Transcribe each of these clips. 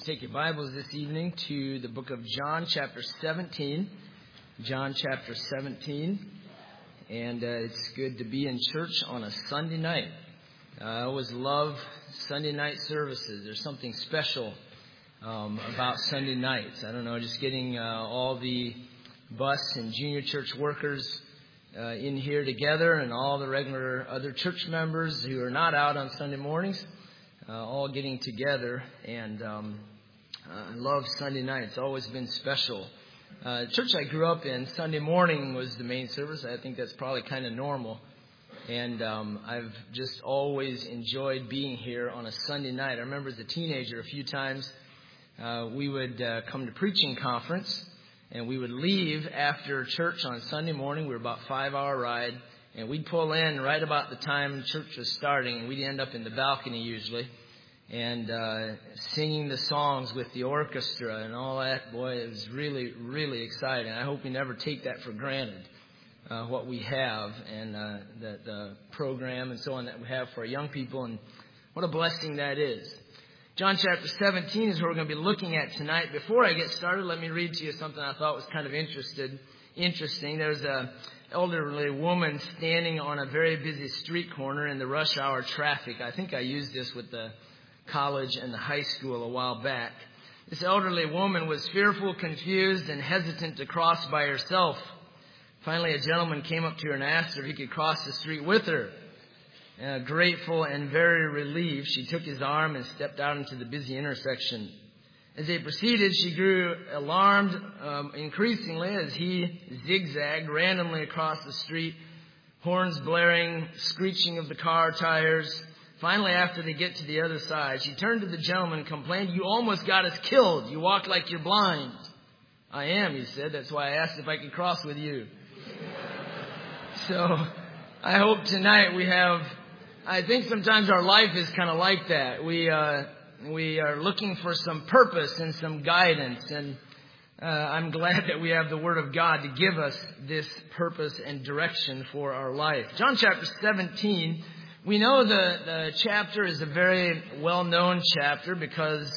Take your Bibles this evening to the book of John, chapter 17. John, chapter 17. And it's good to be in church on a Sunday night. I always love Sunday night services. There's something special about Sunday nights. I don't know, just getting all the bus and junior church workers in here together and all the regular other church members who are not out on Sunday mornings, all getting together. And I love Sunday night. It's always been special. The church I grew up in, Sunday morning was the main service. I think that's probably kind of normal. And I've just always enjoyed being here on a Sunday night. I remember as a teenager, a few times we would come to preaching conference, and we would leave after church on Sunday morning. We were about a 5-hour ride, and we'd pull in right about the time church was starting, and we'd end up in the balcony usually, and singing the songs with the orchestra and all that. Boy, it was really, really exciting. I hope we never take that for granted, what we have and the program and so on that we have for our young people, and what a blessing that is. John chapter 17 is what we're going to be looking at tonight. Before I get started, let me read to you something I thought was kind of interesting. There's an elderly woman standing on a very busy street corner in the rush hour traffic. I think I used this with the college and the high school a while back. This elderly woman was fearful, confused, and hesitant to cross by herself. Finally, a gentleman came up to her and asked her if he could cross the street with her. Grateful and very relieved, she took his arm and stepped out into the busy intersection. As they proceeded, she grew alarmed increasingly as he zigzagged randomly across the street, horns blaring, screeching of the car tires. Finally, after they get to the other side, she turned to the gentleman and complained, "You almost got us killed. You walk like you're blind." "I am," he said. "That's why I asked if I could cross with you." So I hope tonight I think sometimes our life is kind of like that. We are looking for some purpose and some guidance. And I'm glad that we have the Word of God to give us this purpose and direction for our life. John chapter 17. We know the chapter is a very well-known chapter because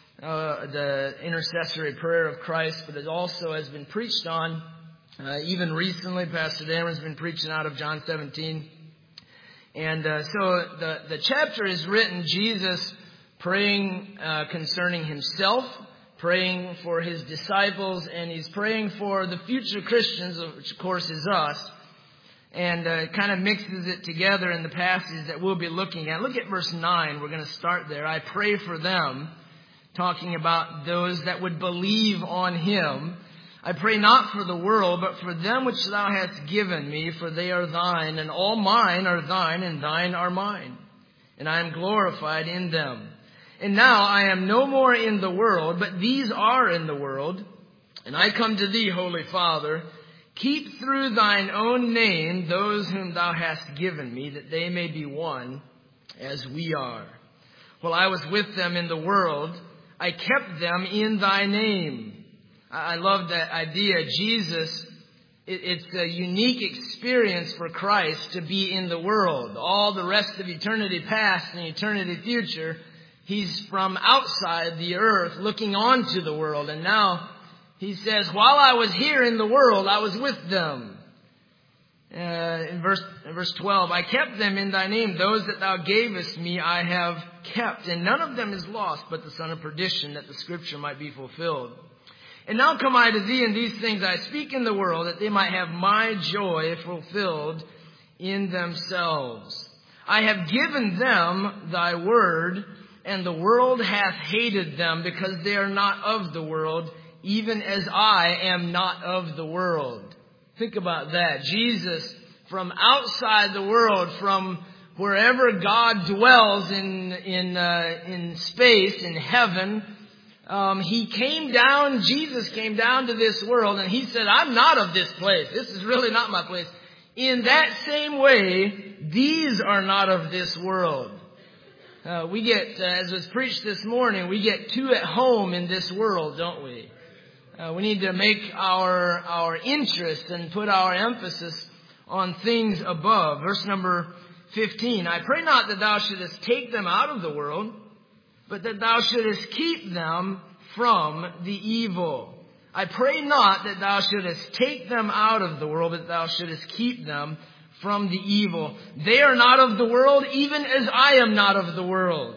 the intercessory prayer of Christ, but it also has been preached on even recently. Pastor Dameron's been preaching out of John 17. And so the chapter is written, Jesus praying concerning himself, praying for his disciples, and he's praying for the future Christians, which of course is us. And kind of mixes it together in the passage that we'll be looking at. Look at verse 9. We're going to start there. "I pray for them," talking about those that would believe on him. "I pray not for the world, but for them which thou hast given me, for they are thine, and all mine are thine, and thine are mine. And I am glorified in them. And now I am no more in the world, but these are in the world. And I come to thee, Holy Father. Keep through thine own name those whom thou hast given me, that they may be one as we are. While I was with them in the world, I kept them in thy name." I love that idea. Jesus, it's a unique experience for Christ to be in the world. All the rest of eternity past and eternity future, he's from outside the earth looking onto the world. And now he says, while I was here in the world, I was with them. In verse 12, "I kept them in thy name. Those that thou gavest me I have kept. And none of them is lost, but the son of perdition, that the scripture might be fulfilled. And now come I to thee, and these things I speak in the world, that they might have my joy fulfilled in themselves. I have given them thy word, and the world hath hated them, because they are not of the world, even as I am not of the world." Think about that. Jesus, from outside the world, from wherever God dwells in space, in heaven, Jesus came down to this world, and he said, "I'm not of this place. This is really not my place." In that same way, these are not of this world. We get, as was preached this morning, we get too at home in this world, don't we? We need to make our interest and put our emphasis on things above. Verse number 15, "I pray not that thou shouldest take them out of the world, but that thou shouldest keep them from the evil. I pray not that thou shouldest take them out of the world, but thou shouldest keep them from the evil. They are not of the world, even as I am not of the world.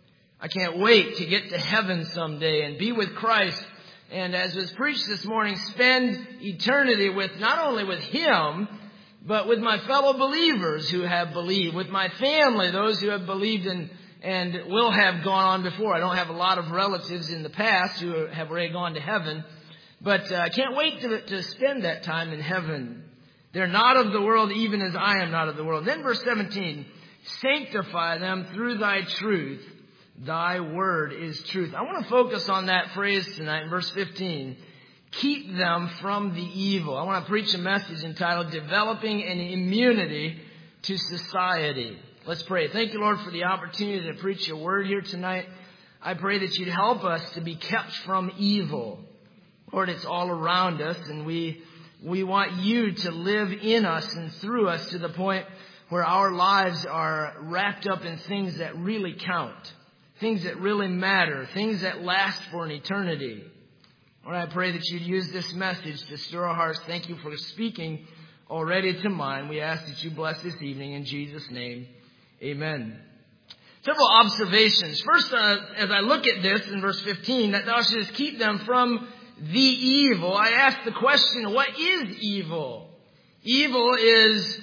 I can't wait to get to heaven someday and be with Christ. And as was preached this morning, spend eternity with not only with Him, but with my fellow believers who have believed, with my family, those who have believed and will have gone on before. I don't have a lot of relatives in the past who have already gone to heaven, but I can't wait to spend that time in heaven. They're not of the world, even as I am not of the world. Then verse 17, sanctify them through thy truth. Thy word is truth. I want to focus on that phrase tonight in verse 15. Keep them from the evil. I want to preach a message entitled Developing an Immunity to Society. Let's pray. Thank you, Lord, for the opportunity to preach your word here tonight. I pray that you'd help us to be kept from evil. Lord, it's all around us, and we want you to live in us and through us to the point where our lives are wrapped up in things that really count, things that really matter, things that last for an eternity. Lord, I pray that you'd use this message to stir our hearts. Thank you for speaking already to mine. We ask that you bless this evening in Jesus' name. Amen. Several observations. First, as I look at this in verse 15, that thou shouldest keep them from the evil, I ask the question, what is evil? Evil is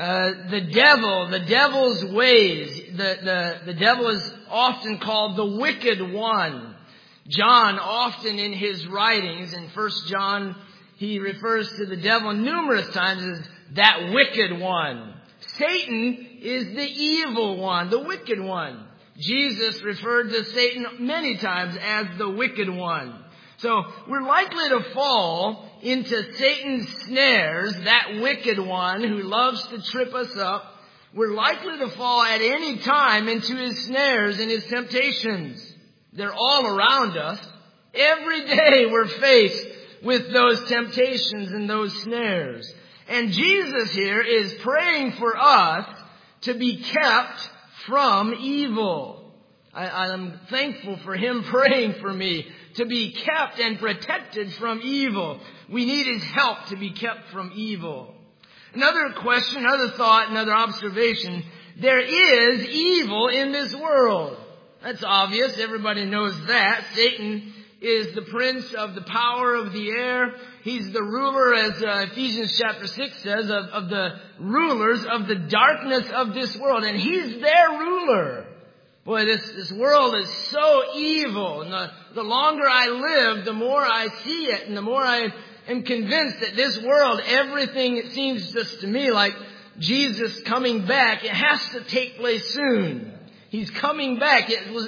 the devil, the devil's ways. The devil is often called the wicked one. John, often in his writings, in 1 John, he refers to the devil numerous times as that wicked one. Satan is the evil one, the wicked one. Jesus referred to Satan many times as the wicked one. So we're likely to fall into Satan's snares, that wicked one who loves to trip us up. We're likely to fall at any time into his snares and his temptations. They're all around us. Every day we're faced with those temptations and those snares. And Jesus here is praying for us to be kept from evil. I'm thankful for him praying for me to be kept and protected from evil. We need his help to be kept from evil. Another question, another thought, another observation. There is evil in this world. That's obvious. Everybody knows that. Satan is the prince of the power of the air. He's the ruler, as Ephesians chapter 6 says, of the rulers of the darkness of this world. And he's their ruler. Boy, this world is so evil. And the longer I live, the more I see it. And the more I am convinced that this world, everything, it seems just to me like Jesus coming back, it has to take place soon. He's coming back.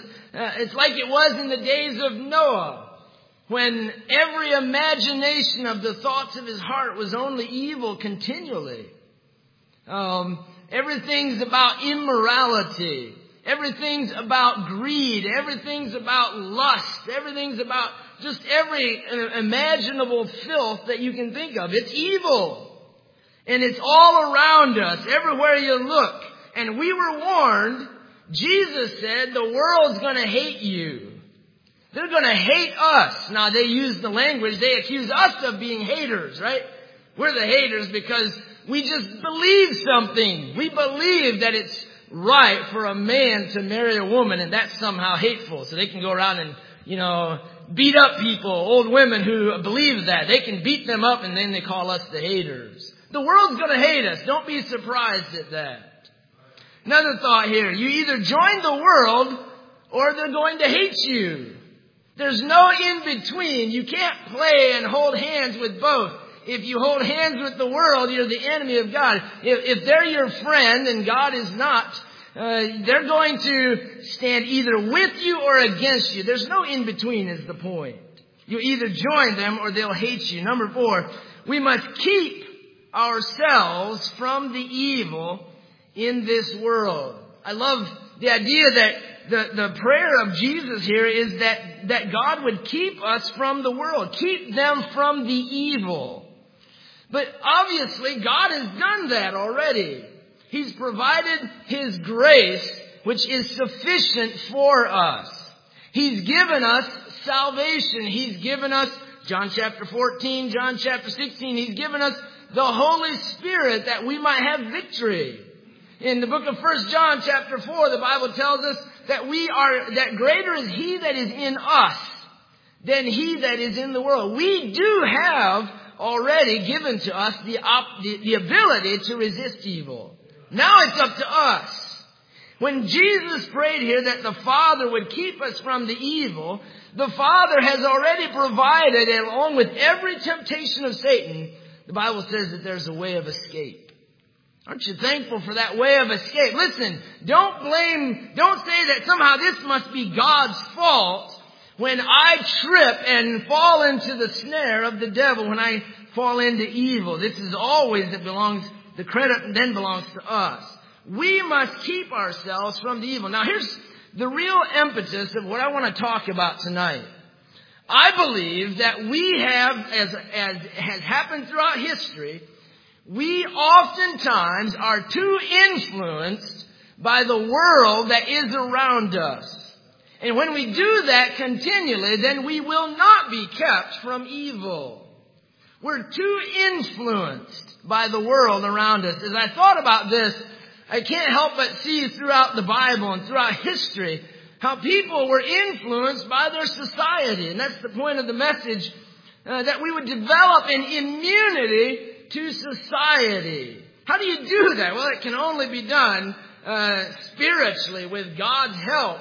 It's like it was in the days of Noah, when every imagination of the thoughts of his heart was only evil continually. Everything's about immorality. Everything's about greed. Everything's about lust. Everything's about just every imaginable filth that you can think of. It's evil. And it's all around us, everywhere you look. And we were warned. Jesus said the world's going to hate you. They're going to hate us. Now, they use the language. They accuse us of being haters, right? We're the haters because we just believe something. We believe that it's right for a man to marry a woman, and that's somehow hateful. So they can go around and, beat up people, old women who believe that. They can beat them up, and then they call us the haters. The world's going to hate us. Don't be surprised at that. Another thought here. You either join the world or they're going to hate you. There's no in-between. You can't play and hold hands with both. If you hold hands with the world, you're the enemy of God. If they're your friend and God is not, they're going to stand either with you or against you. There's no in-between is the point. You either join them or they'll hate you. Number 4, we must keep ourselves from the evil in this world. I love the idea that the prayer of Jesus here is that God would keep us from the world, keep them from the evil. But obviously God has done that already. He's provided His grace, which is sufficient for us. He's given us salvation. He's given us, John chapter 14, John chapter 16, He's given us the Holy Spirit that we might have victory. In the book of 1 John chapter 4, the Bible tells us that greater is He that is in us than he that is in the world. We do have already given to us the ability to resist evil. Now it's up to us. When Jesus prayed here that the Father would keep us from the evil, the Father has already provided, along with every temptation of Satan, the Bible says that there's a way of escape. Aren't you thankful for that way of escape? Listen, don't say that somehow this must be God's fault when I trip and fall into the snare of the devil, when I fall into evil. This is always the credit then belongs to us. We must keep ourselves from the evil. Now here's the real impetus of what I want to talk about tonight. I believe that we have, as has happened throughout history, we oftentimes are too influenced by the world that is around us. And when we do that continually, then we will not be kept from evil. We're too influenced by the world around us. As I thought about this, I can't help but see throughout the Bible and throughout history how people were influenced by their society. And that's the point of the message, that we would develop an immunity to society. How do you do that? Well, it can only be done spiritually with God's help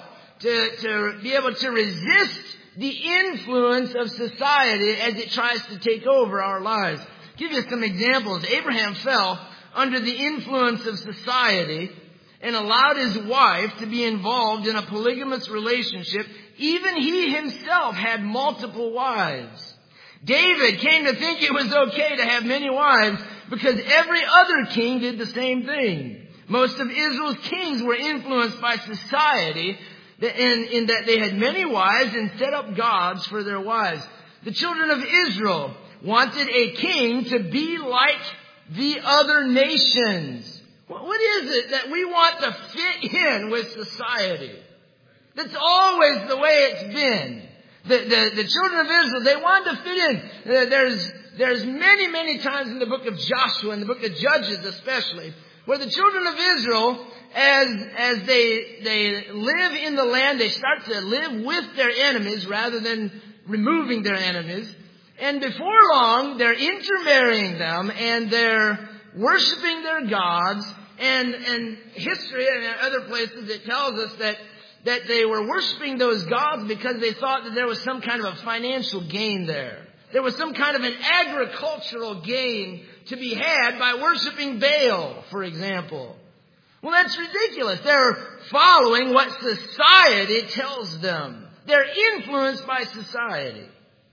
to be able to resist the influence of society as it tries to take over our lives. I'll give you some examples. Abraham fell under the influence of society and allowed his wife to be involved in a polygamous relationship. Even he himself had multiple wives. David came to think it was okay to have many wives because every other king did the same thing. Most of Israel's kings were influenced by society in that they had many wives and set up gods for their wives. The children of Israel wanted a king to be like the other nations. What is it that we want to fit in with society? That's always the way it's been. The children of Israel, they wanted to fit in. There's many times in the book of Joshua, in the book of Judges especially, where the children of Israel, as they live in the land, they start to live with their enemies rather than removing their enemies. And before long, they're intermarrying them and they're worshiping their gods. And history and other places, it tells us that they were worshiping those gods because they thought that there was some kind of a financial gain there. There was some kind of an agricultural gain to be had by worshiping Baal, for example. Well, that's ridiculous. They're following what society tells them. They're influenced by society.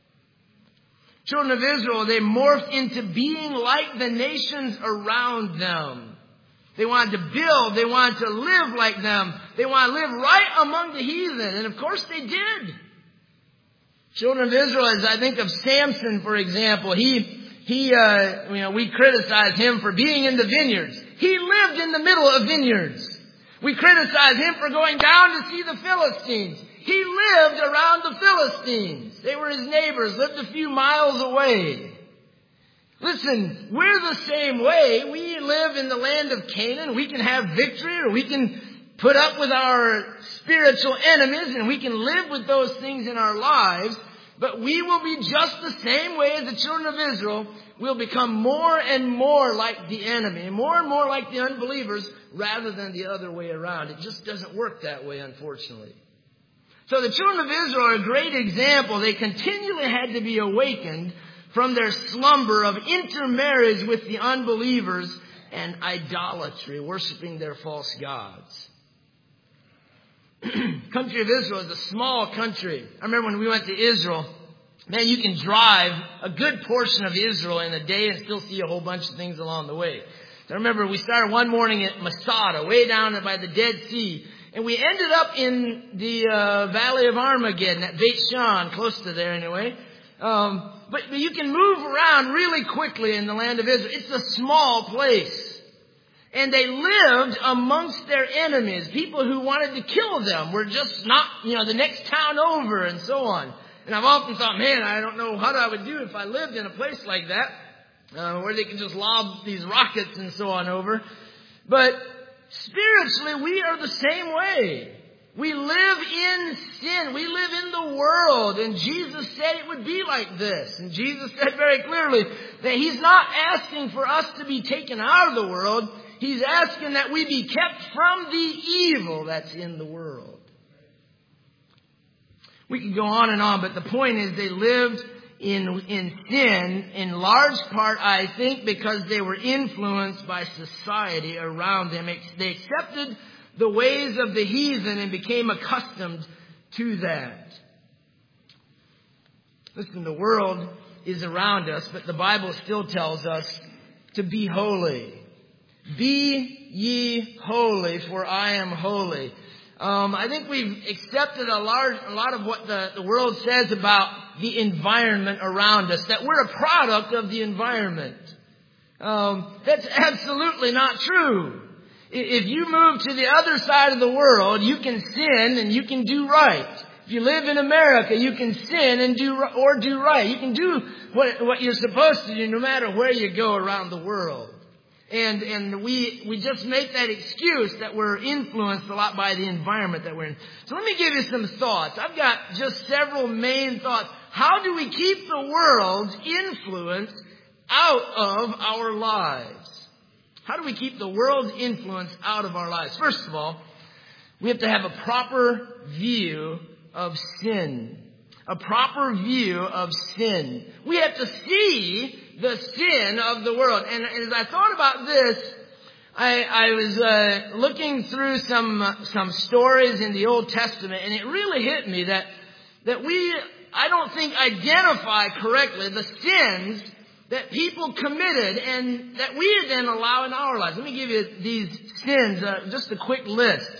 Children of Israel, they morphed into being like the nations around them. They wanted to build. They wanted to live like them. They wanted to live right among the heathen. And of course they did. Children of Israel, as I think of Samson, for example, we criticize him for being in the vineyards. He lived in the middle of vineyards. We criticize him for going down to see the Philistines. He lived around the Philistines. They were his neighbors, lived a few miles away. Listen, we're the same way. We live in the land of Canaan. We can have victory, or we can put up with our spiritual enemies, and we can live with those things in our lives. But we will be just the same way as the children of Israel. We'll become more and more like the enemy, and more like the unbelievers, rather than the other way around. It just doesn't work that way, unfortunately. So the children of Israel are a great example. They continually had to be awakened from their slumber of intermarriage with the unbelievers and idolatry, worshiping their false gods. Country of Israel is a small country. I remember when we went to Israel, man, you can drive a good portion of Israel in a day and still see a whole bunch of things along the way. I remember we started one morning at Masada, way down by the Dead Sea, and we ended up in the Valley of Armageddon at Beit Shan, close to there anyway. But you can move around really quickly in the land of Israel. It's a small place. And they lived amongst their enemies. People who wanted to kill them were just not, the next town over and so on. And I've often thought, man, I don't know what I would do if I lived in a place like that, where they can just lob these rockets and so on over. But spiritually, we are the same way. We live in sin. We live in the world. And Jesus said it would be like this. And Jesus said very clearly that He's not asking for us to be taken out of the world. He's asking that we be kept from the evil that's in the world. We can go on, but the point is they lived in sin, in large part, I think, because they were influenced by society around them. They accepted the ways of the heathen and became accustomed to that. Listen, the world is around us, but the Bible still tells us to be holy. Be ye holy, for I am holy. I think we've accepted a lot of what the world says about the environment around us, that we're a product of the environment. That's absolutely not true. If you move to the other side of the world, you can sin and you can do right. If you live in America, you can sin and do right. You can do what you're supposed to do no matter where you go around the world. And we just make that excuse that we're influenced a lot by the environment that we're in. So let me give you some thoughts. I've got just several main thoughts. How do we keep the world's influence out of our lives? How do we keep the world's influence out of our lives? First of all, we have to have a proper view of sin. A proper view of sin. We have to see the sin of the world. And as I thought about this, I was looking through some stories in the Old Testament, and it really hit me that I don't think identify correctly the sins that people committed and that we then allow in our lives. Let me give you these sins, just a quick list.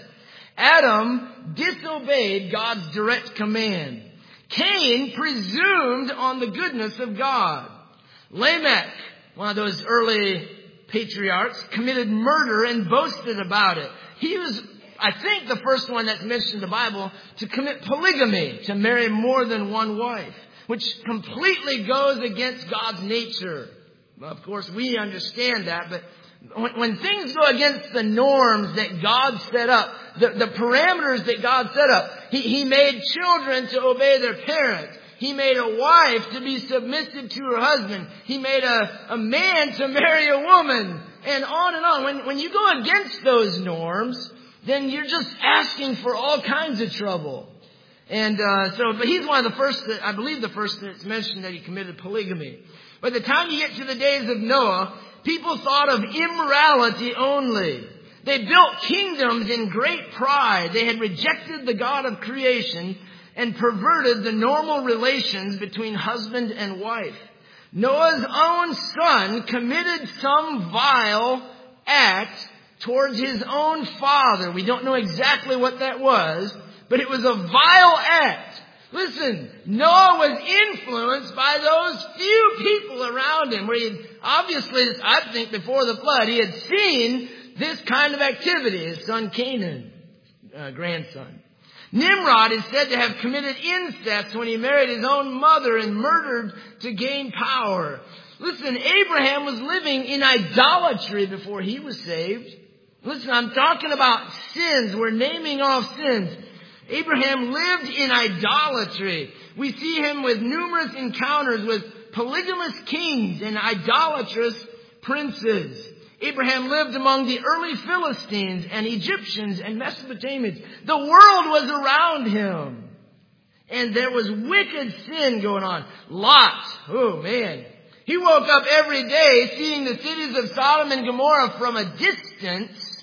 Adam disobeyed God's direct command. Cain presumed on the goodness of God. Lamech, one of those early patriarchs, committed murder and boasted about it. He was, I think, the first one that's mentioned in the Bible to commit polygamy, to marry more than one wife, which completely goes against God's nature. Well, of course, we understand that, but when things go against the norms that God set up, the parameters that God set up, He made children to obey their parents. He made a wife to be submissive to her husband. He made a man to marry a woman. And on and on. When you go against those norms, then you're just asking for all kinds of trouble. And but he's one of the first, I believe the first that's mentioned that he committed polygamy. By the time you get to the days of Noah, people thought of immorality only. They built kingdoms in great pride. They had rejected the God of creation and perverted the normal relations between husband and wife. Noah's own son committed some vile act towards his own father. We don't know exactly what that was, but it was a vile act. Listen, Noah was influenced by those few people around him, where he had, obviously, I think before the flood, he had seen this kind of activity. His son Canaan, grandson. Nimrod is said to have committed incest when he married his own mother and murdered to gain power. Listen, Abraham was living in idolatry before he was saved. Listen, I'm talking about sins. We're naming off sins. Abraham lived in idolatry. We see him with numerous encounters with polygamous kings and idolatrous princes. Abraham lived among the early Philistines and Egyptians and Mesopotamians. The world was around him. And there was wicked sin going on. Lot, oh man. He woke up every day seeing the cities of Sodom and Gomorrah from a distance,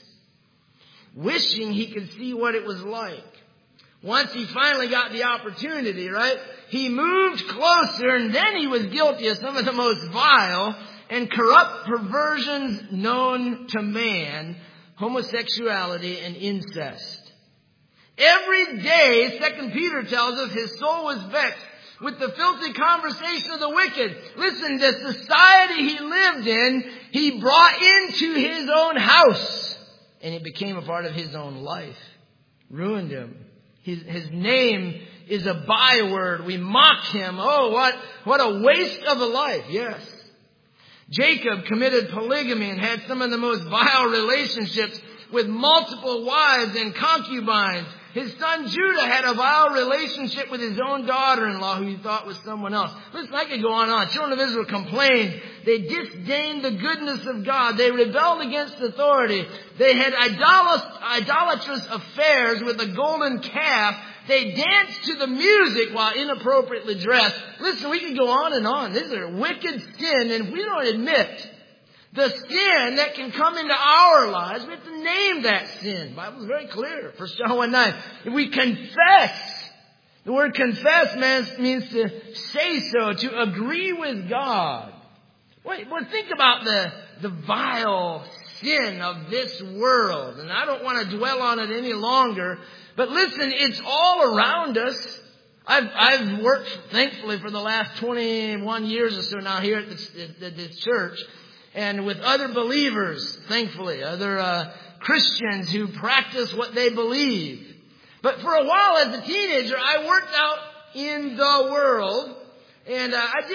wishing he could see what it was like. Once he finally got the opportunity, right? He moved closer, and then he was guilty of some of the most vile and corrupt perversions known to man, homosexuality and incest. Every day, 2 Peter tells us, his soul was vexed with the filthy conversation of the wicked. Listen, the society he lived in, he brought into his own house. And it became a part of his own life. Ruined him. His name is a byword. We mock him. Oh, what a waste of a life. Yes. Jacob committed polygamy and had some of the most vile relationships with multiple wives and concubines. His son Judah had a vile relationship with his own daughter-in-law who he thought was someone else. Listen, I could go on and on. Children of Israel complained. They disdained the goodness of God. They rebelled against authority. They had idolatrous affairs with a golden calf. They danced to the music while inappropriately dressed. Listen, we could go on and on. These are wicked sin, and if we don't admit the sin that can come into our lives, we have to name that sin. The Bible is very clear. 1 John 1:9. If we confess, the word confess means to say so, to agree with God. Well, think about the vile sin of this world. And I don't want to dwell on it any longer. But listen, it's all around us. I've worked, thankfully, for the last 21 years or so now here at this church. And with other believers, thankfully, other Christians who practice what they believe. But for a while as a teenager, I worked out in the world. And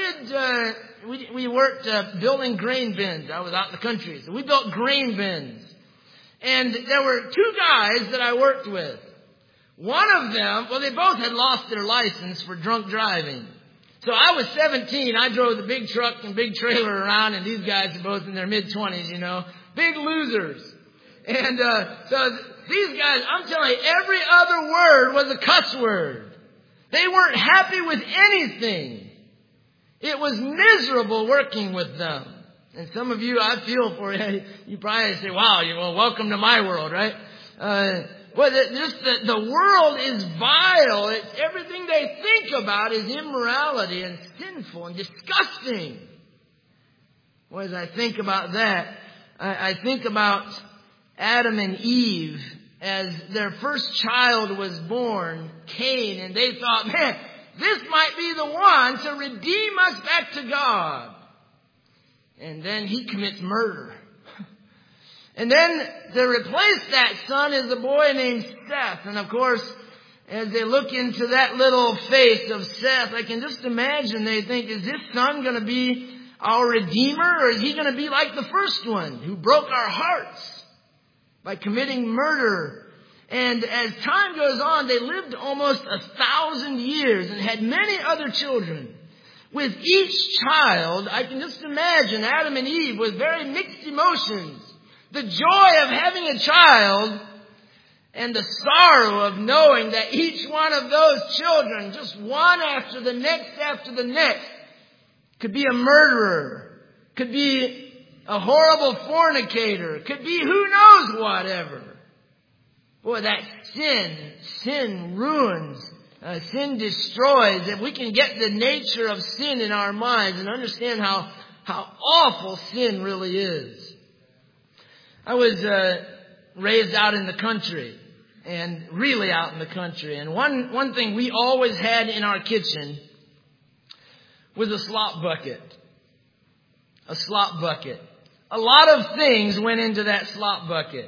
we worked building grain bins. I was out in the country. So we built grain bins. And there were two guys that I worked with. One of them, well, they both had lost their license for drunk driving. So I was 17. I drove the big truck and big trailer around, and these guys are both in their mid-20s, you know. Big losers. And so these guys, I'm telling you, every other word was a cuss word. They weren't happy with anything. It was miserable working with them. And some of you, I feel for you. You probably say, wow, well, welcome to my world, right? The world is vile. Everything they think about is immorality and sinful and disgusting. Well, as I think about that, I think about Adam and Eve as their first child was born, Cain, and they thought, man, this might be the one to redeem us back to God. And then he commits murder. And then to replace that son is a boy named Seth. And of course, as they look into that little face of Seth, I can just imagine they think, is this son going to be our redeemer? Or is he going to be like the first one who broke our hearts by committing murder? And as time goes on, they lived almost 1,000 years and had many other children. With each child, I can just imagine Adam and Eve with very mixed emotions. The joy of having a child and the sorrow of knowing that each one of those children, just one after the next, could be a murderer, could be a horrible fornicator, could be who knows whatever. Boy, that sin ruins, sin destroys. If we can get the nature of sin in our minds and understand how awful sin really is. I was raised out in the country, and really out in the country. And one thing we always had in our kitchen was a slop bucket. A slop bucket. A lot of things went into that slop bucket.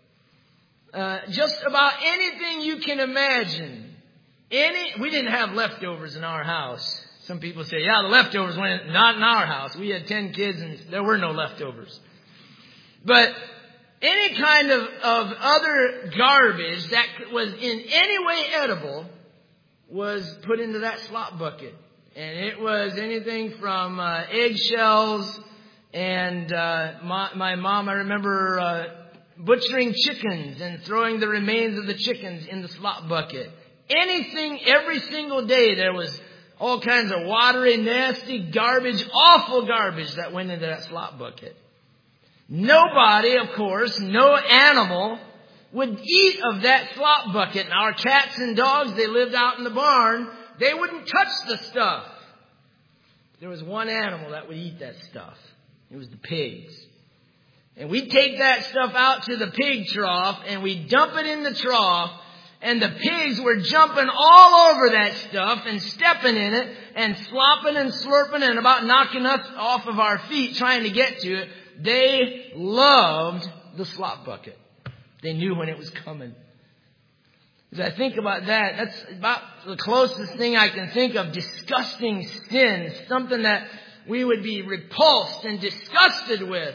Just about anything you can imagine. We didn't have leftovers in our house. Some people say, yeah, the leftovers went not in our house. We had 10 kids and there were no leftovers. But any kind of other garbage that was in any way edible was put into that slop bucket. And it was anything from eggshells and my mom, I remember butchering chickens and throwing the remains of the chickens in the slop bucket. Anything, every single day there was all kinds of watery, nasty garbage, awful garbage that went into that slop bucket. Nobody, of course, no animal would eat of that slop bucket. And our cats and dogs, they lived out in the barn. They wouldn't touch the stuff. There was one animal that would eat that stuff. It was the pigs. And we'd take that stuff out to the pig trough and we'd dump it in the trough. And the pigs were jumping all over that stuff and stepping in it and slopping and slurping and about knocking us off of our feet trying to get to it. They loved the slop bucket. They knew when it was coming. As I think about that, that's about the closest thing I can think of disgusting sin, something that we would be repulsed and disgusted with.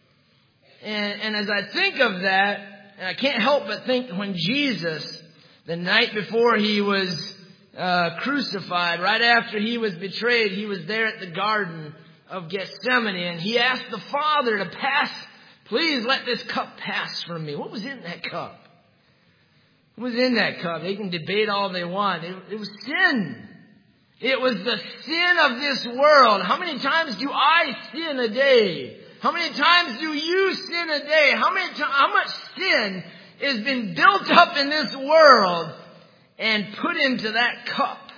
And as I think of that, I can't help but think when Jesus, the night before he was crucified, right after he was betrayed, he was there at the Garden of Gethsemane, and he asked the Father to pass, please let this cup pass from me. What was in that cup? What was in that cup? They can debate all they want. It was sin. It was the sin of this world. How many times do I sin a day? How many times do you sin a day? How much sin has been built up in this world and put into that cup?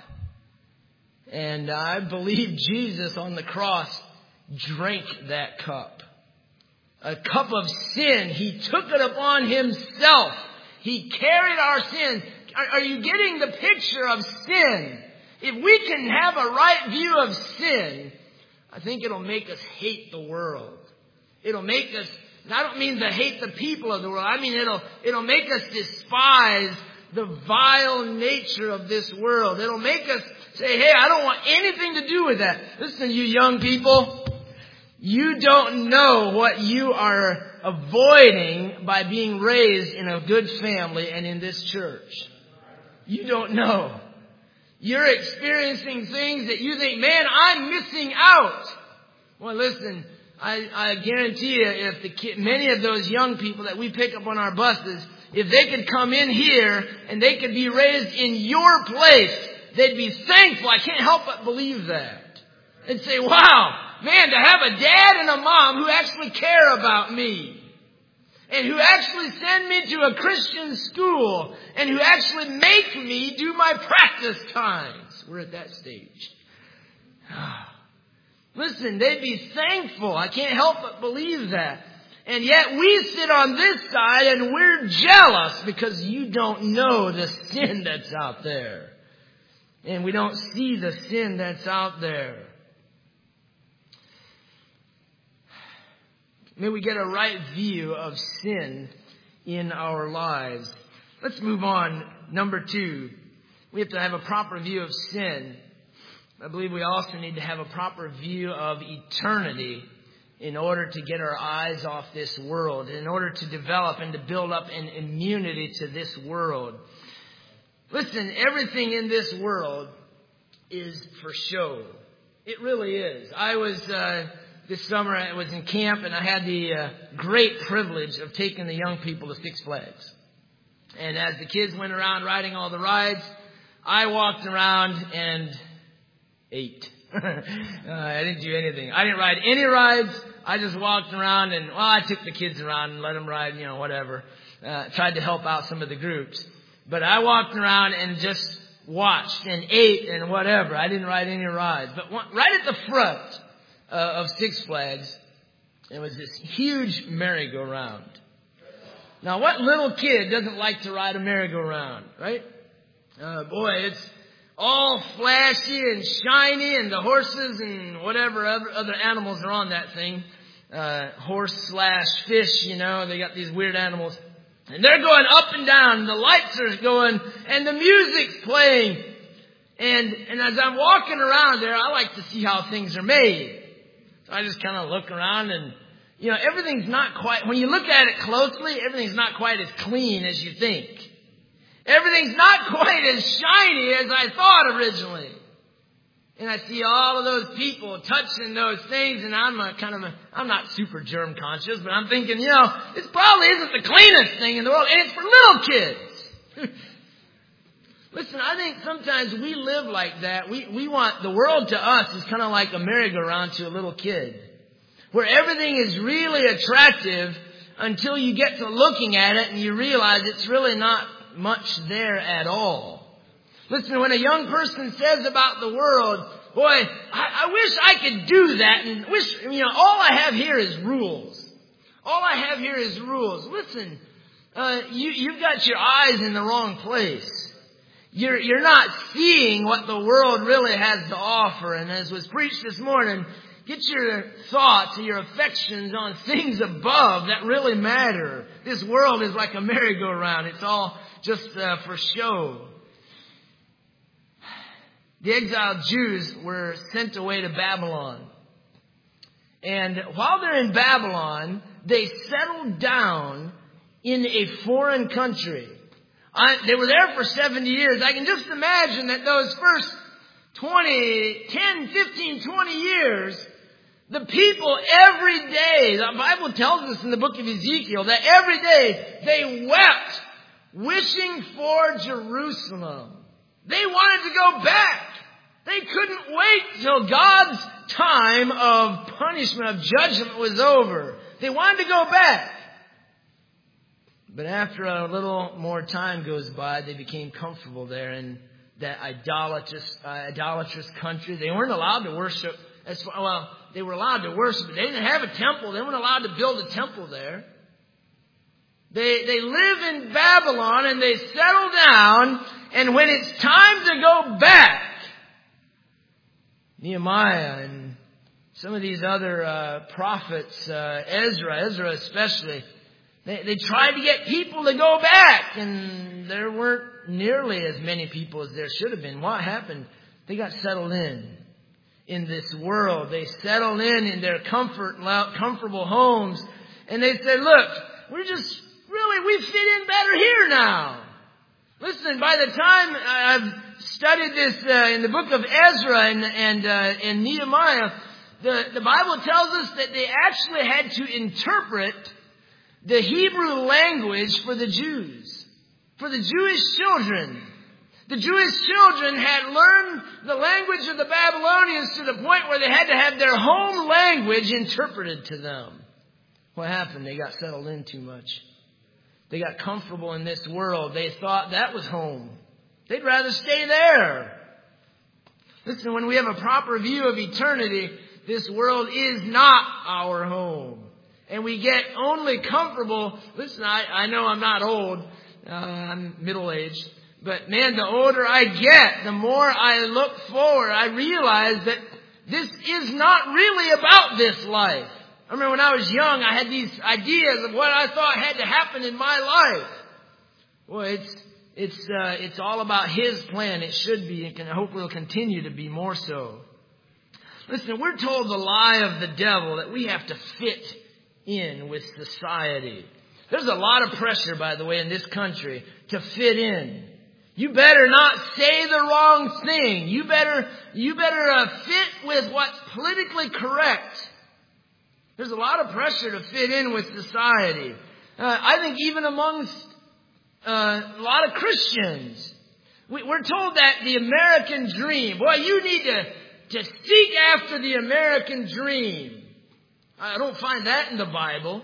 And I believe Jesus on the cross drank that cup. A cup of sin. He took it upon himself. He carried our sin. Are you getting the picture of sin? If we can have a right view of sin, I think it'll make us hate the world. It'll make us, and I don't mean to hate the people of the world. I mean it'll make us despise the vile nature of this world. It'll make us say, hey, I don't want anything to do with that. Listen, you young people, you don't know what you are avoiding by being raised in a good family and in this church. You don't know. You're experiencing things that you think, man, I'm missing out. Well, listen, I guarantee you, if many of those young people that we pick up on our buses, if they could come in here and they could be raised in your place, they'd be thankful. I can't help but believe that. They'd say, wow, man, to have a dad and a mom who actually care about me and who actually send me to a Christian school and who actually make me do my practice times. We're at that stage. Listen, they'd be thankful. I can't help but believe that. And yet we sit on this side and we're jealous because you don't know the sin that's out there. And we don't see the sin that's out there. May we get a right view of sin in our lives. Let's move on. Number 2, we have to have a proper view of sin. I believe we also need to have a proper view of eternity in order to get our eyes off this world, in order to develop and to build up an immunity to this world. Listen, everything in this world is for show. It really is. I was this summer, I was in camp, and I had the great privilege of taking the young people to Six Flags. And as the kids went around riding all the rides, I walked around and ate. I didn't do anything. I didn't ride any rides. I just walked around and, I took the kids around and let them ride, whatever. Tried to help out some of the groups. But I walked around and just watched and ate and whatever. I didn't ride any rides. But right at the front of Six Flags, there was this huge merry-go-round. Now, what little kid doesn't like to ride a merry-go-round, right? Boy, it's all flashy and shiny, and the horses and whatever other animals are on that thing. Horse/fish, they got these weird animals. And they're going up and down, and the lights are going, and the music's playing. And as I'm walking around there, I like to see how things are made. So I just kind of look around and, everything's not quite, when you look at it closely, everything's not quite as clean as you think. Everything's not quite as shiny as I thought originally. And I see all of those people touching those things, and I'm not super germ conscious, but I'm thinking, this probably isn't the cleanest thing in the world, and it's for little kids. Listen, I think sometimes we live like that. We want, the world to us is kind of like a merry-go-round to a little kid, where everything is really attractive until you get to looking at it and you realize it's really not much there at all. Listen, when a young person says about the world, boy, I wish I could do that, and wish, all I have here is rules. All I have here is rules. Listen, You've got your eyes in the wrong place. You're not seeing what the world really has to offer. And as was preached this morning, get your thoughts and your affections on things above that really matter. This world is like a merry-go-round. It's all just for show. The exiled Jews were sent away to Babylon. And while they're in Babylon, they settled down in a foreign country. They were there for 70 years. I can just imagine that those first 10, 15, 20 years, the people every day, the Bible tells us in the book of Ezekiel that every day they wept, wishing for Jerusalem. They wanted to go back. They couldn't wait till God's time of punishment, of judgment was over. They wanted to go back. But after a little more time goes by, they became comfortable there in that idolatrous country. They weren't allowed to worship. They were allowed to worship, but they didn't have a temple. They weren't allowed to build a temple there. They live in Babylon and they settle down. And when it's time to go back, Nehemiah and some of these other prophets, Ezra especially, they tried to get people to go back, and there weren't nearly as many people as there should have been. What happened? They got settled in this world. They settled in their comfortable homes, and they said, look, we fit in better here now. Listen, by the time I've studied this in the book of Ezra and Nehemiah, the Bible tells us that they actually had to interpret the Hebrew language for the Jews, for the Jewish children. The Jewish children had learned the language of the Babylonians to the point where they had to have their home language interpreted to them. What happened? They got settled in too much. They got comfortable in this world. They thought that was home. They'd rather stay there. Listen, when we have a proper view of eternity, this world is not our home. And we get only comfortable. Listen, I know I'm not old. I'm middle-aged. But man, the older I get, the more I look forward. I realize that this is not really about this life. I remember when I was young, I had these ideas of what I thought had to happen in my life. Well, it's all about His plan. It should be, and hopefully will continue to be more so. Listen, we're told the lie of the devil that we have to fit in with society. There's a lot of pressure, by the way, in this country to fit in. You better not say the wrong thing. You better fit with what's politically correct. There's a lot of pressure to fit in with society. I think even amongst a lot of Christians, we're told that the American dream, boy, you need to seek after the American dream. I don't find that in the Bible.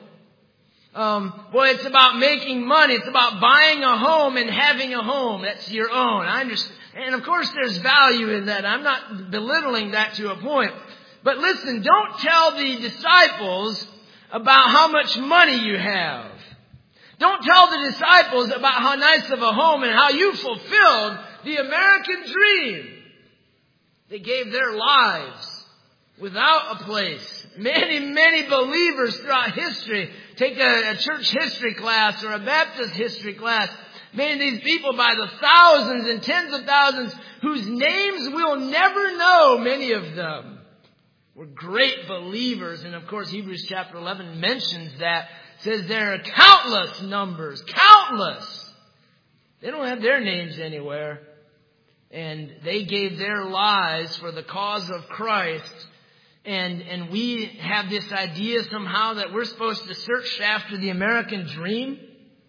Boy, it's about making money. It's about buying a home and having a home that's your own. I understand. And of course there's value in that. I'm not belittling that to a point. But listen, don't tell the disciples about how much money you have. Don't tell the disciples about how nice of a home and how you fulfilled the American dream. They gave their lives without a place. Many, many believers throughout history, take a church history class or a Baptist history class, many of these people by the thousands and tens of thousands whose names we'll never know, many of them were great believers. And of course, Hebrews chapter 11 mentions that, says there are countless numbers, countless. They don't have their names anywhere. And they gave their lives for the cause of Christ. And we have this idea somehow that we're supposed to search after the American dream.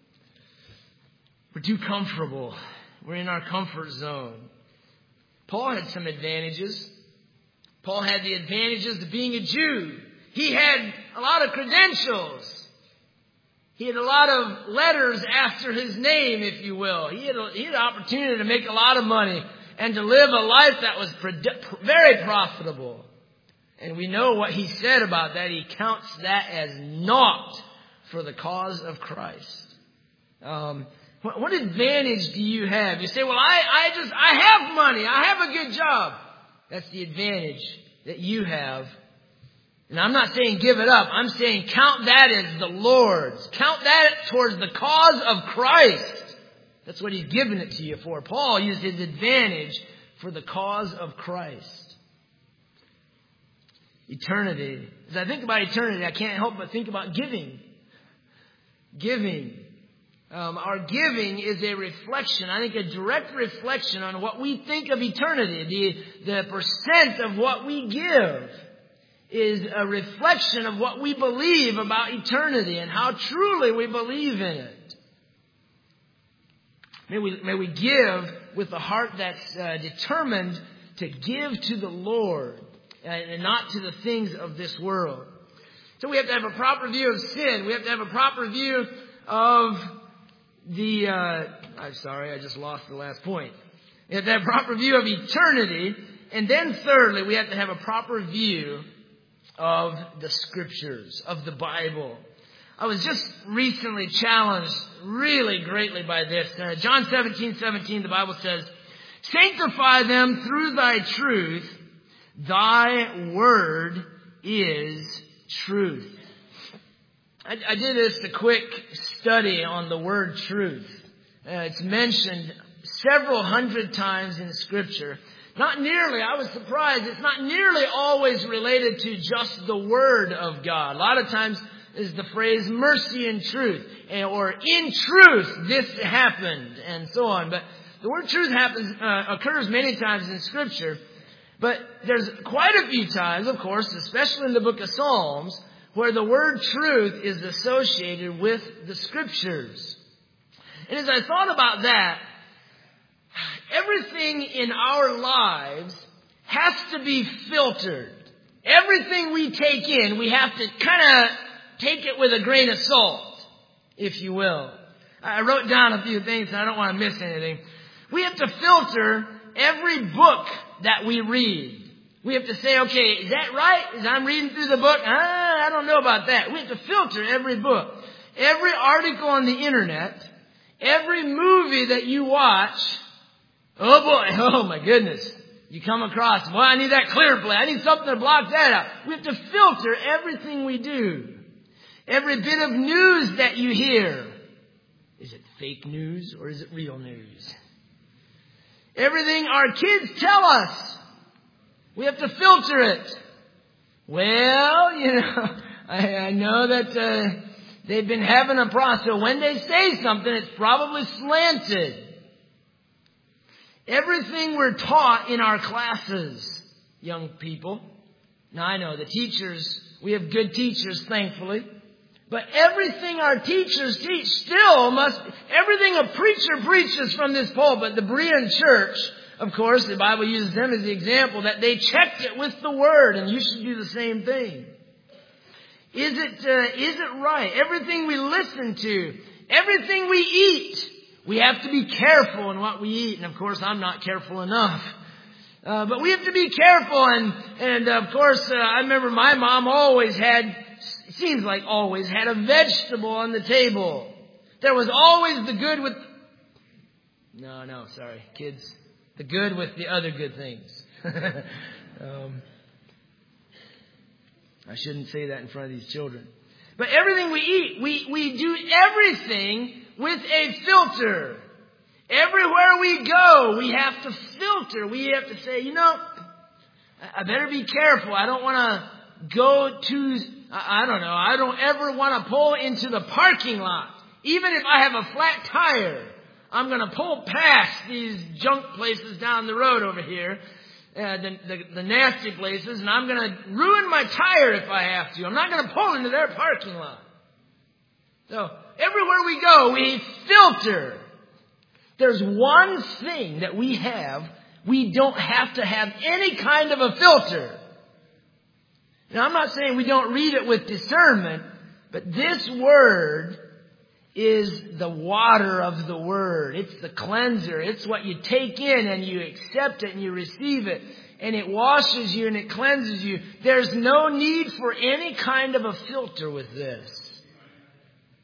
We're too comfortable. We're in our comfort zone. Paul had some advantages. Paul had the advantages of being a Jew. He had a lot of credentials. He had a lot of letters after his name, if you will. He had an opportunity to make a lot of money and to live a life that was very profitable. And we know what he said about that. He counts that as naught for the cause of Christ. What advantage do you have? You say, well, I have money. I have a good job. That's the advantage that you have. And I'm not saying give it up. I'm saying count that as the Lord's. Count that towards the cause of Christ. That's what He's given it to you for. Paul used his advantage for the cause of Christ. Eternity. As I think about eternity, I can't help but think about giving. Giving. Our giving is a reflection, I think a direct reflection on what we think of eternity. The percent of what we give is a reflection of what we believe about eternity and how truly we believe in it. May we give with a heart that's determined to give to the Lord and not to the things of this world. So we have to have a proper view of sin. We have to have a proper view of I'm sorry, I just lost the last point. We have to have a proper view of eternity. And then thirdly, we have to have a proper view of the Scriptures, of the Bible. I was just recently challenged really greatly by this. John 17:17, the Bible says, "Sanctify them through thy truth. Thy word is truth." I did just a quick study on the word truth. It's mentioned several hundred times in Scripture. Not nearly, I was surprised, it's not nearly always related to just the Word of God. A lot of times is the phrase mercy and truth, or in truth this happened, and so on. But the word truth occurs many times in Scripture. But there's quite a few times, of course, especially in the book of Psalms, where the word truth is associated with the Scriptures. And as I thought about that, everything in our lives has to be filtered. Everything we take in, we have to kind of take it with a grain of salt, if you will. I wrote down a few things, and I don't want to miss anything. We have to filter every book that we read. We have to say, okay, is that right? As I'm reading through the book, I don't know about that. We have to filter every book. Every article on the internet, every movie that you watch. Oh boy, oh my goodness. You come across, boy, I need that clear play. I need something to block that out. We have to filter everything we do. Every bit of news that you hear. Is it fake news or is it real news? Everything our kids tell us. We have to filter it. Well, I know that they've been having a process. When they say something, it's probably slanted. Everything we're taught in our classes, young people. Now, I know the teachers, we have good teachers, thankfully. But everything our teachers teach everything a preacher preaches from this pulpit, the Berean church, of course, the Bible uses them as the example that they checked it with the Word, and you should do the same thing. Is it right? Everything we listen to, everything we eat, we have to be careful in what we eat. And of course, I'm not careful enough. But we have to be careful. And of course, I remember my mom always had a vegetable on the table. There was always the good with... No, sorry, kids. The good with the other good things. I shouldn't say that in front of these children. But everything we eat, we do everything with a filter. Everywhere we go, we have to filter. We have to say, I better be careful. I don't want to go to, I don't ever want to pull into the parking lot. Even if I have a flat tire, I'm going to pull past these junk places down the road over here, the nasty places, and I'm going to ruin my tire if I have to. I'm not going to pull into their parking lot. So, everywhere we go, we filter. There's one thing that we have. We don't have to have any kind of a filter. Now, I'm not saying we don't read it with discernment, but this word is the water of the Word. It's the cleanser. It's what you take in and you accept it and you receive it. And it washes you and it cleanses you. There's no need for any kind of a filter with this.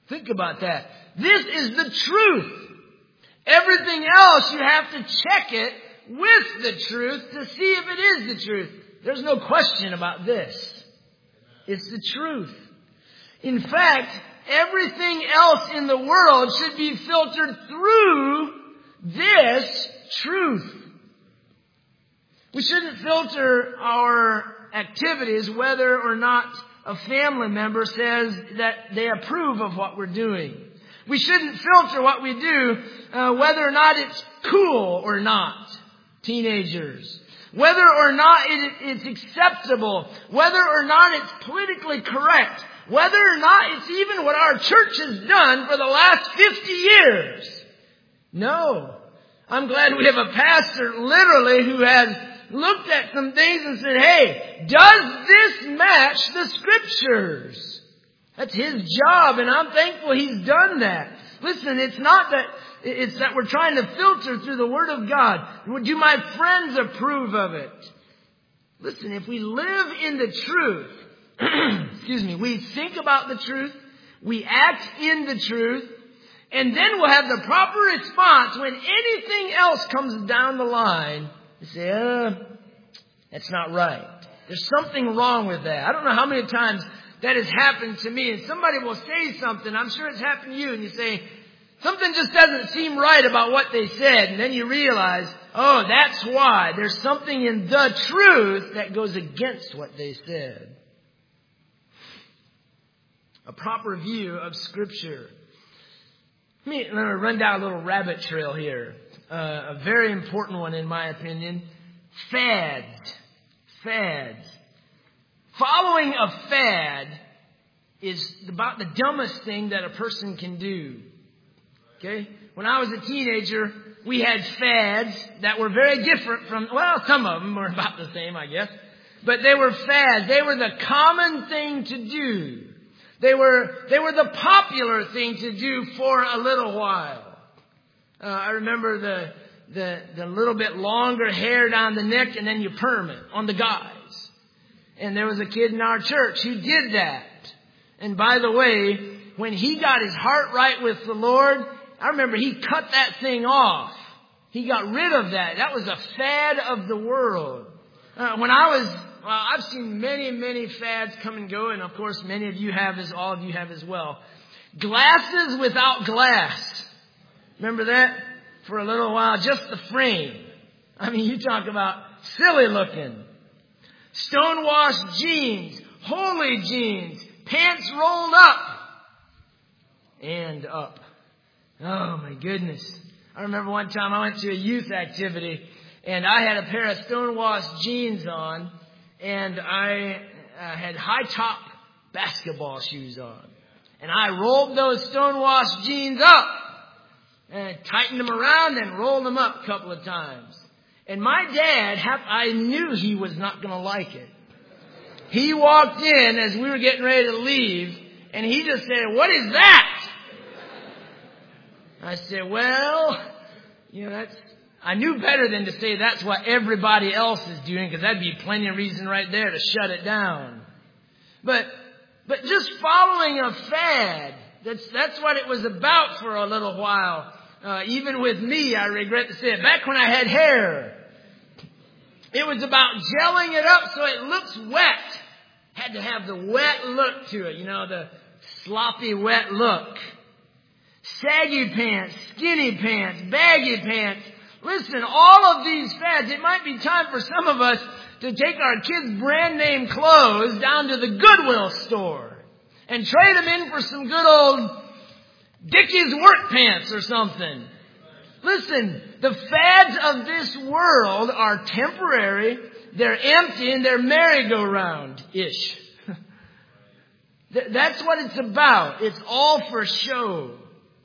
Think about that. This is the truth. Everything else, you have to check it with the truth to see if it is the truth. There's no question about this. It's the truth. In fact, everything else in the world should be filtered through this truth. We shouldn't filter our activities whether or not a family member says that they approve of what we're doing. We shouldn't filter what we do whether or not it's cool or not. Teenagers. Whether or not it's acceptable. Whether or not it's politically correct. Whether or not it's even what our church has done for the last 50 years. No. I'm glad we have a pastor literally who has looked at some things and said, hey, does this match the Scriptures? That's his job, and I'm thankful he's done that. Listen, it's that we're trying to filter through the Word of God. Do my friends approve of it? Listen, if we live in the truth, we think about the truth, we act in the truth, and then we'll have the proper response when anything else comes down the line. You say, that's not right. There's something wrong with that. I don't know how many times that has happened to me, and somebody will say something. I'm sure it's happened to you, and you say, something just doesn't seem right about what they said. And then you realize, oh, that's why. There's something in the truth that goes against what they said. A proper view of Scripture. Let me run down a little rabbit trail here. A very important one in my opinion. Fads. Following a fad is about the dumbest thing that a person can do. Okay? When I was a teenager, we had fads that were very different from, some of them were about the same, I guess. But they were fads. They were the common thing to do. They were the popular thing to do for a little while. I remember the little bit longer hair down the neck and then you perm it on the guys. And there was a kid in our church who did that. And by the way, when he got his heart right with the Lord, I remember he cut that thing off. He got rid of that. That was a fad of the world. I've seen many fads come and go. And of course, many of you have, all of you have as well. Glasses without glass. Remember that? For a little while, just the frame. I mean, you talk about silly looking. Stonewashed jeans, holy jeans, pants rolled up and up. Oh my goodness. I remember one time I went to a youth activity and I had a pair of stonewashed jeans on and I had high top basketball shoes on. And I rolled those stonewashed jeans up and tightened them around and rolled them up a couple of times. And my dad, I knew he was not going to like it. He walked in as we were getting ready to leave, and he just said, "What is that?" I said, I knew better than to say that's what everybody else is doing, because that'd be plenty of reason right there to shut it down. But just following a fad, that's what it was about for a little while. Even with me, I regret to say it, back when I had hair, it was about gelling it up so it looks wet. Had to have the wet look to it, the sloppy wet look. Saggy pants, skinny pants, baggy pants. Listen, all of these fads, it might be time for some of us to take our kids' brand name clothes down to the Goodwill store and trade them in for some good old Dickies work pants or something. Listen, the fads of this world are temporary, they're empty, and they're merry-go-round-ish. That's what it's about. It's all for show.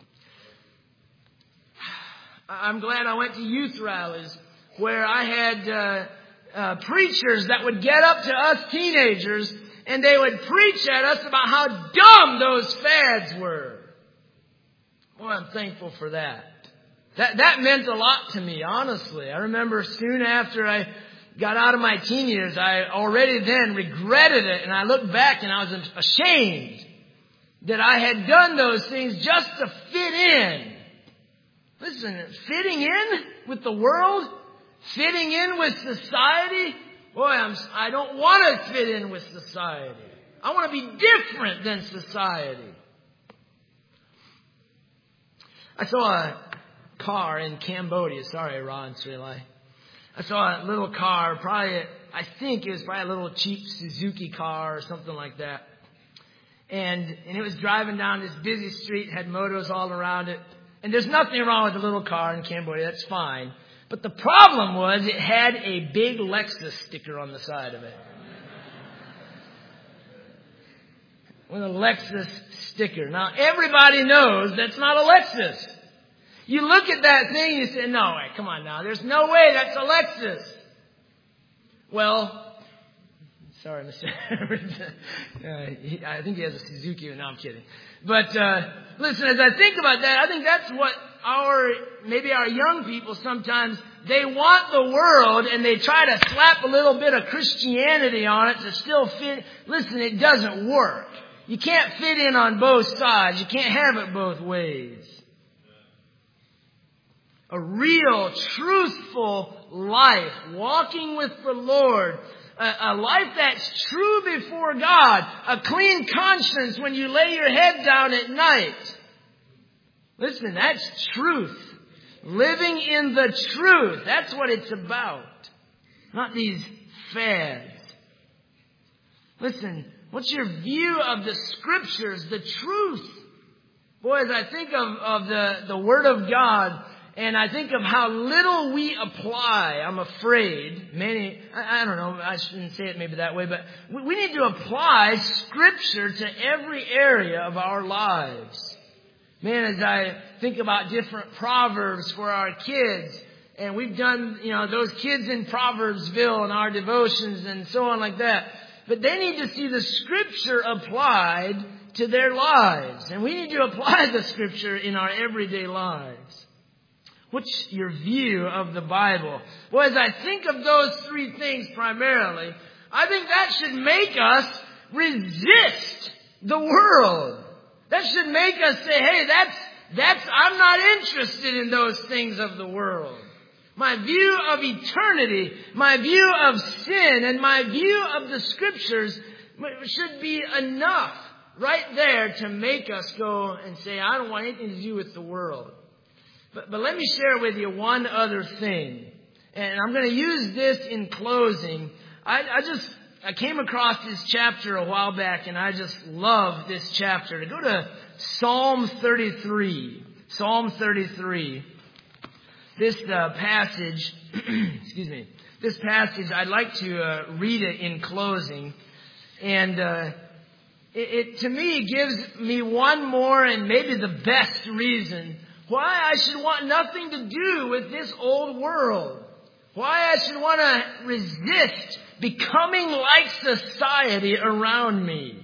I'm glad I went to youth rallies where I had preachers that would get up to us teenagers and they would preach at us about how dumb those fads were. Well, I'm thankful for that. That meant a lot to me, honestly. I remember soon after I got out of my teen years, I already then regretted it. And I looked back and I was ashamed that I had done those things just to fit in. Listen, fitting in with the world, fitting in with society. Boy, I don't want to fit in with society. I want to be different than society. I saw a car in Cambodia. Sorry, Ron Srilai. I saw a little car, I think it was probably a little cheap Suzuki car or something like that. And it was driving down this busy street, had motos all around it. And there's nothing wrong with the little car in Cambodia, that's fine. But the problem was it had a big Lexus sticker on the side of it. With a Lexus sticker. Now, everybody knows that's not a Lexus. You look at that thing and you say, no way, come on now. There's no way that's a Lexus. Well, sorry, Mr. I think he has a Suzuki. No, I'm kidding. But listen, as I think about that, I think that's what maybe our young people sometimes, they want the world and they try to slap a little bit of Christianity on it to still fit. Listen, it doesn't work. You can't fit in on both sides. You can't have it both ways. A real, truthful life, walking with the Lord, a life that's true before God, a clean conscience when you lay your head down at night. Listen, that's truth. Living in the truth. That's what it's about. Not these fads. Listen, what's your view of the Scriptures, the truth? Boy, as I think of the Word of God, and I think of how little we apply, I'm afraid, I don't know, I shouldn't say it maybe that way, but we need to apply Scripture to every area of our lives. Man, as I think about different Proverbs for our kids, and we've done, those kids in Proverbsville and our devotions and so on like that, but they need to see the Scripture applied to their lives. And we need to apply the Scripture in our everyday lives. What's your view of the Bible? Well, as I think of those three things primarily, I think that should make us resist the world. That should make us say, hey, I'm not interested in those things of the world. My view of eternity, my view of sin, and my view of the Scriptures should be enough right there to make us go and say, I don't want anything to do with the world. But let me share with you one other thing. And I'm going to use this in closing. I came across this chapter a while back, and I just love this chapter. To go to Psalm 33. Psalm 33. This passage, this passage, I'd like to read it in closing. And it to me gives me one more and maybe the best reason why I should want nothing to do with this old world. Why I should want to resist becoming like society around me.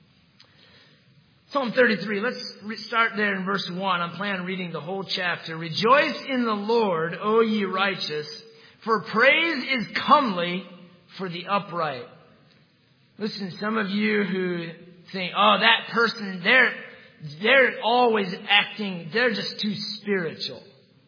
Psalm 33, let's start there in verse 1. I'm planning on reading the whole chapter. Rejoice in the Lord, O ye righteous, for praise is comely for the upright. Listen, some of you who think, that person, they're always acting, they're just too spiritual.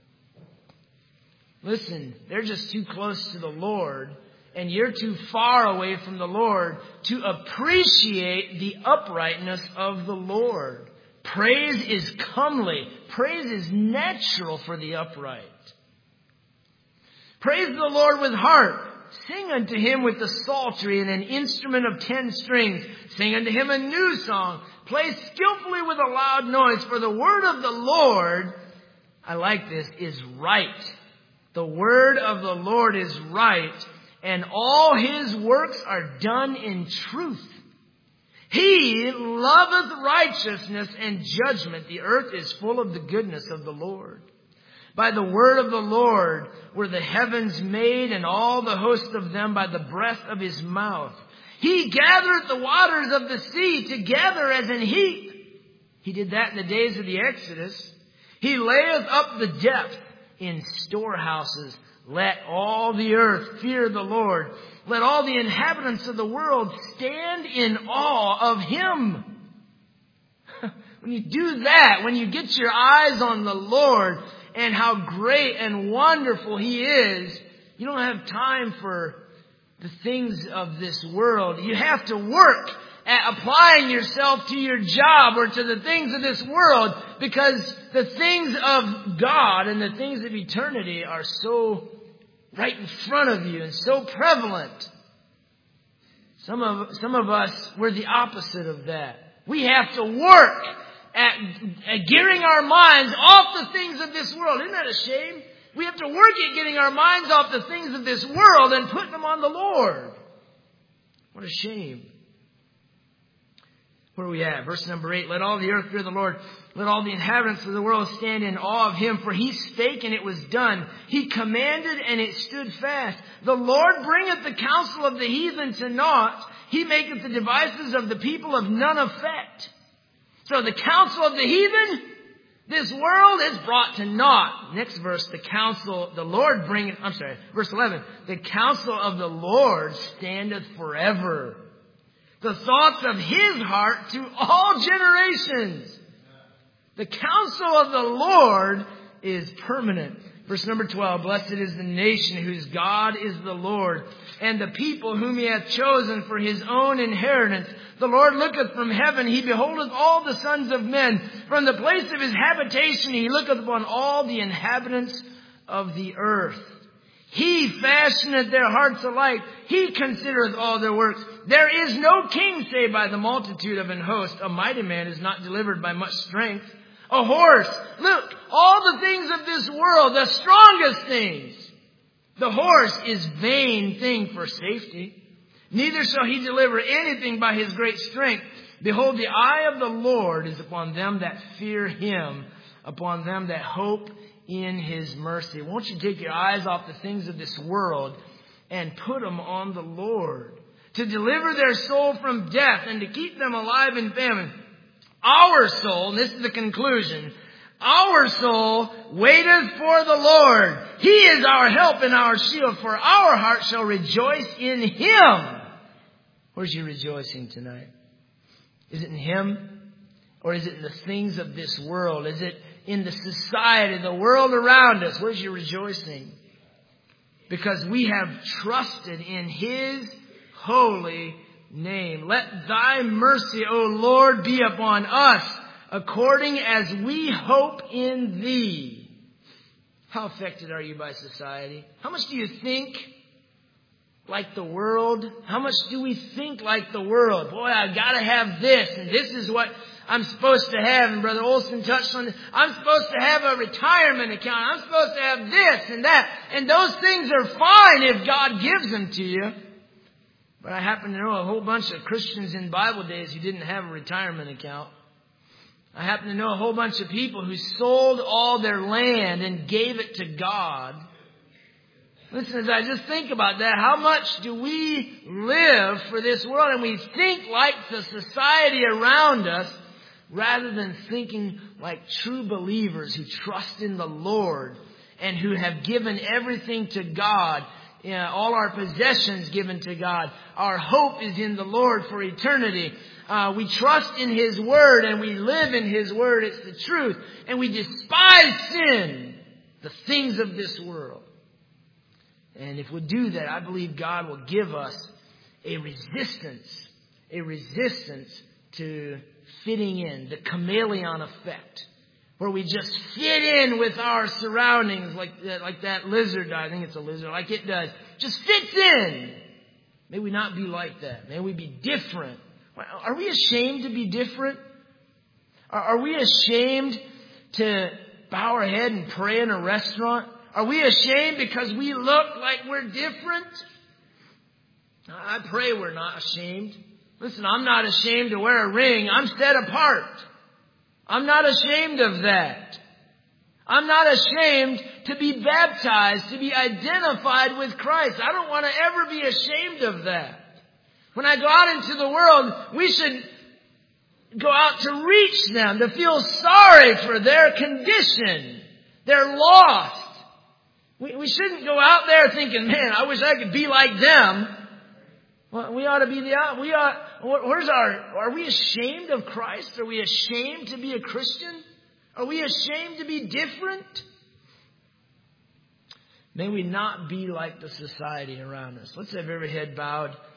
Listen, they're just too close to the Lord, and you're too far away from the Lord to appreciate the uprightness of the Lord. Praise is comely. Praise is natural for the upright. Praise the Lord with harp. Sing unto Him with the psaltery and an instrument of 10 strings. Sing unto Him a new song. Play skillfully with a loud noise. For the word of the Lord, I like this, is right. The word of the Lord is right, and all His works are done in truth. He loveth righteousness and judgment. The earth is full of the goodness of the Lord. By the word of the Lord were the heavens made, and all the host of them by the breath of His mouth. He gathereth the waters of the sea together as an heap. He did that in the days of the Exodus. He layeth up the depth in storehouses. Let all the earth fear the Lord. Let all the inhabitants of the world stand in awe of Him. when you do that, when you get your eyes on the Lord and how great and wonderful He is, you don't have time for the things of this world. You have to work at applying yourself to your job or to the things of this world, because the things of God and the things of eternity are so right in front of you and so prevalent. Some of us, we're the opposite of that. We have to work at gearing our minds off the things of this world. Isn't that a shame? We have to work at getting our minds off the things of this world and putting them on the Lord. What a shame. Where are we at? Verse number 8. Let all the earth fear the Lord. Let all the inhabitants of the world stand in awe of Him. For He spake, and it was done. He commanded, and it stood fast. The Lord bringeth the counsel of the heathen to naught. He maketh the devices of the people of none effect. So the counsel of the heathen, this world, is brought to naught. Next verse, verse 11. The counsel of the Lord standeth forever. The thoughts of His heart to all generations. The counsel of the Lord is permanent. Verse number 12. Blessed is the nation whose God is the Lord, and the people whom He hath chosen for His own inheritance. The Lord looketh from heaven, He beholdeth all the sons of men. From the place of His habitation He looketh upon all the inhabitants of the earth. He fashioneth their hearts alike. He considereth all their works. There is no king save by the multitude of an host. A mighty man is not delivered by much strength. A horse. Look, all the things of this world, the strongest things. The horse is vain thing for safety. Neither shall he deliver anything by his great strength. Behold, the eye of the Lord is upon them that fear Him, upon them that hope in His mercy. Won't you take your eyes off the things of this world and put them on the Lord, to deliver their soul from death and to keep them alive in famine. Our soul, and this is the conclusion, our soul waiteth for the Lord. He is our help and our shield, for our heart shall rejoice in Him. Where's your rejoicing tonight? Is it in Him? Or is it in the things of this world? Is it in the society, the world around us? Where's your rejoicing? Because we have trusted in His holy name. Let Thy mercy, O Lord, be upon us, according as we hope in Thee. How affected are you by society? How much do you think like the world? How much do we think like the world? Boy, I gotta have this, and this is what I'm supposed to have. And Brother Olson touched on this. I'm supposed to have a retirement account. I'm supposed to have this and that. And those things are fine if God gives them to you. But I happen to know a whole bunch of Christians in Bible days who didn't have a retirement account. I happen to know a whole bunch of people who sold all their land and gave it to God. Listen, as I just think about that, how much do we live for this world, and we think like the society around us rather than thinking like true believers who trust in the Lord and who have given everything to God, all our possessions given to God. Our hope is in the Lord for eternity. We trust in His Word and we live in His Word. It's the truth. And we despise sin, the things of this world. And if we do that, I believe God will give us a resistance to fitting in, the chameleon effect, where we just fit in with our surroundings like that lizard. I think it's a lizard, like it does. Just fits in. May we not be like that. May we be different. Are we ashamed to be different? Are we ashamed to bow our head and pray in a restaurant? Are we ashamed because we look like we're different? I pray we're not ashamed. Listen, I'm not ashamed to wear a ring. I'm set apart. I'm not ashamed of that. I'm not ashamed to be baptized, to be identified with Christ. I don't want to ever be ashamed of that. When I go out into the world, we should go out to reach them, to feel sorry for their condition. They're lost. We shouldn't go out there thinking, man, I wish I could be like them. Well, we ought to be are we ashamed of Christ? Are we ashamed to be a Christian? Are we ashamed to be different? May we not be like the society around us. Let's have every head bowed.